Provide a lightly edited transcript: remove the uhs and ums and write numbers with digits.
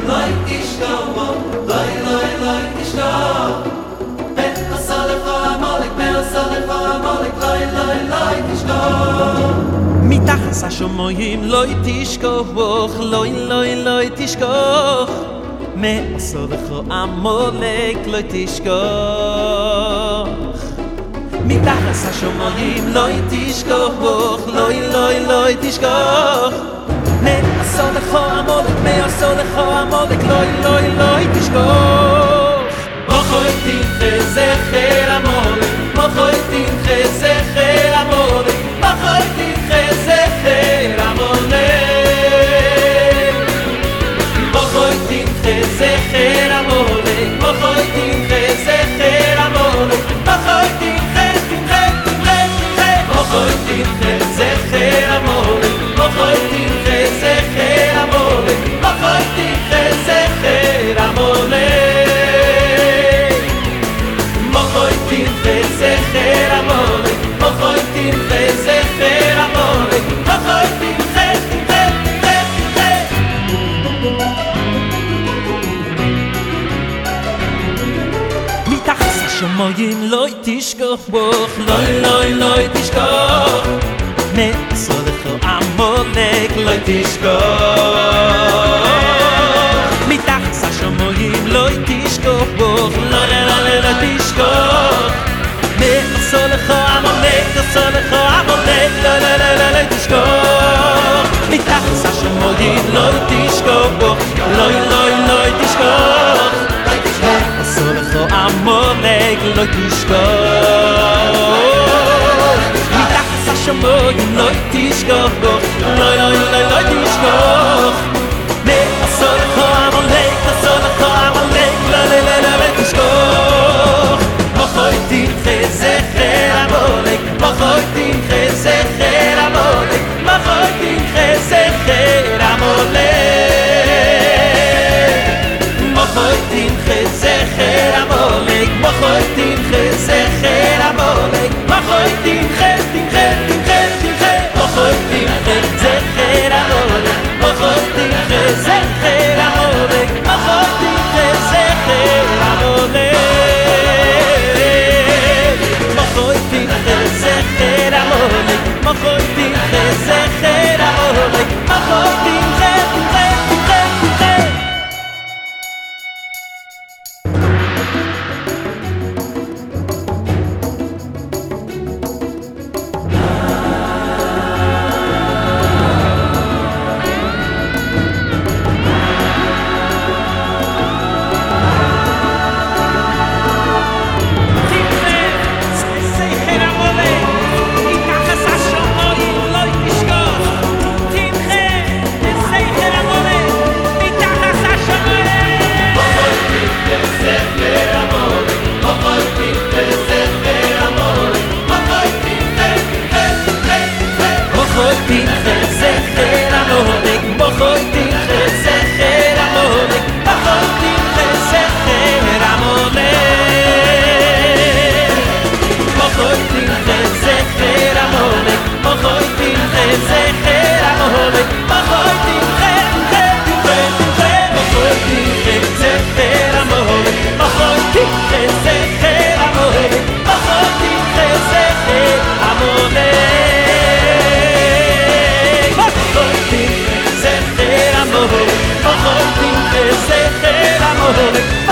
loy tishko, loy loy loy tishko. Ben asalecha amalek, ben asalecha amalek, loy loy loy tishko. מתחת השמיים לא תשכח, לא לא תשכח, מעשותך עמלק לא תשכח. מתחת השמיים לא תשכח, לא תשכח, מעשותך עמלק, לא תשכח. מוחוי תמחה זכר עמלק, מוחוי תמחה זכר עמלק, מוחוי תמחה זכר עמלק, מוחוי תמחה זכר עמלק, מוחוי תמחה זכר עמלק, מוחוי תמחה מוחוי תמחה זכר עמלק, מוחוי תמחה זכר עמלק, מוחוי תמחה זכר עמלק, מוחוי תמחה זכר עמלק, מוחוי תמחה זכר עמלק, מוחוי תמחה מתחת השמיים לא תשכח, לא תשכח, מעשותך עמלק לא תשכח. מתחת השמיים לא תשכח, לא תשכח, מעשותך עמלק, לא תשכח. מתחת השמיים לא תשכח, לא תשכח, מעשותך עמלק לא תשכח. מתחת השמיים לא תשכח, לא תשכח, מעשותך עמלק, לא תשכח. מוחוי תמחה זכר עמלק, מוחוי תמחה זכר עמלק, מוחוי תמחה זכר עמלק, מוחוי תמחה זכר עמלק, מוחוי תמחה זכר עמלק, מוחוי תמחה מוחוי תמחה זכר עמלק, מוחוי תמחה זכר עמלק, מוחוי תמחה זכר עמלק, מוחוי תמחה זכר עמלק, מוחוי תמחה זכר עמלק, מוחוי תמחה זכר עמלק,